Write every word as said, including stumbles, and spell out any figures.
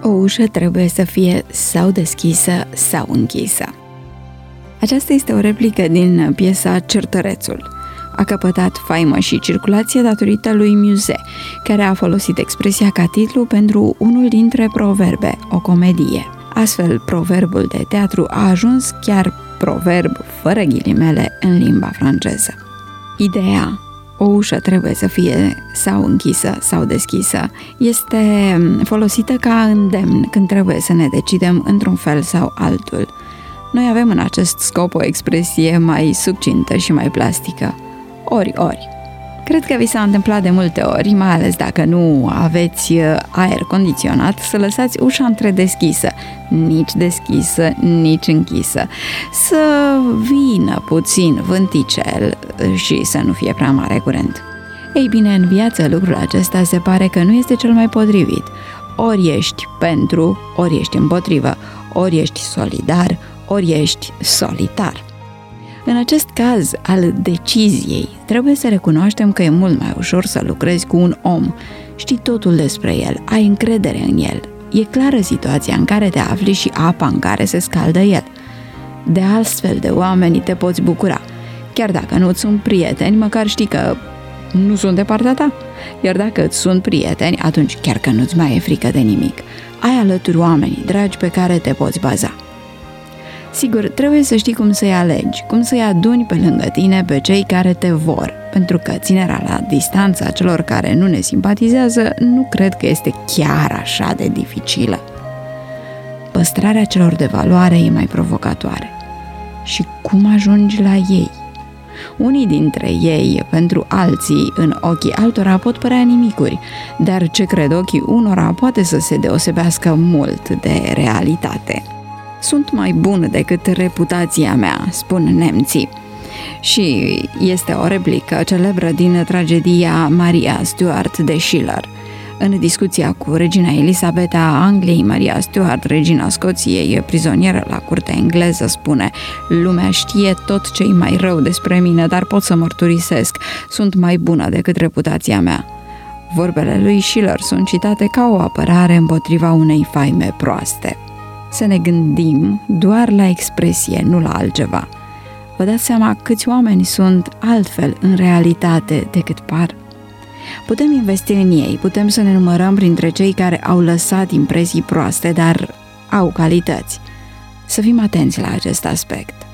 O ușă trebuie să fie sau deschisă sau închisă. Aceasta este o replică din piesa Certărețul. A căpătat faimă și circulație datorită lui Musset, care a folosit expresia ca titlu pentru unul dintre proverbe, o comedie. Astfel, proverbul de teatru a ajuns chiar proverb fără ghilimele în limba franceză. Ideea o ușă trebuie să fie sau închisă sau deschisă este folosită ca îndemn când trebuie să ne decidem într-un fel sau altul. Noi avem în acest scop o expresie mai succintă și mai plastică. Ori, ori. Cred că vi s-a întâmplat de multe ori, mai ales dacă nu aveți aer condiționat, să lăsați ușa întredeschisă, nici deschisă, nici închisă, să vină puțin vânticel și să nu fie prea mare curent. Ei bine, în viață lucrul acesta se pare că nu este cel mai potrivit. Ori ești pentru, ori ești împotrivă, ori ești solidar, ori ești solitar. În acest caz al deciziei, trebuie să recunoaștem că e mult mai ușor să lucrezi cu un om. Știi totul despre el, ai încredere în el. E clară situația în care te afli și apa în care se scaldă el. De astfel de oameni te poți bucura. Chiar dacă nu-ți sunt prieteni, măcar știi că nu sunt de partea ta. Iar dacă îți sunt prieteni, atunci chiar că nu-ți mai e frică de nimic. Ai alături oamenii dragi pe care te poți baza. Sigur, trebuie să știi cum să-i alegi, cum să-i aduni pe lângă tine pe cei care te vor, pentru că ținerea la distanță a celor care nu ne simpatizează nu cred că este chiar așa de dificilă. Păstrarea celor de valoare e mai provocatoare. Și cum ajungi la ei? Unii dintre ei, pentru alții, în ochii altora pot părea nimicuri, dar ce cred ochii unora poate să se deosebească mult de realitate. Sunt mai bun decât reputația mea, spun nemții. Și este o replică celebră din tragedia Maria Stuart de Schiller. În discuția cu regina Elisabeta a Angliei, Maria Stuart, regina Scoției, prizonieră la curtea engleză, spune: "Lumea știe tot ce-i mai rău despre mine, dar pot să mărturisesc, sunt mai bună decât reputația mea." Vorbele lui Schiller sunt citate ca o apărare împotriva unei faime proaste. Să ne gândim doar la expresie, nu la altceva. Vă dați seama câți oameni sunt altfel în realitate decât par? Putem investi în ei, putem să ne numărăm printre cei care au lăsat impresii proaste, dar au calități. Să fim atenți la acest aspect.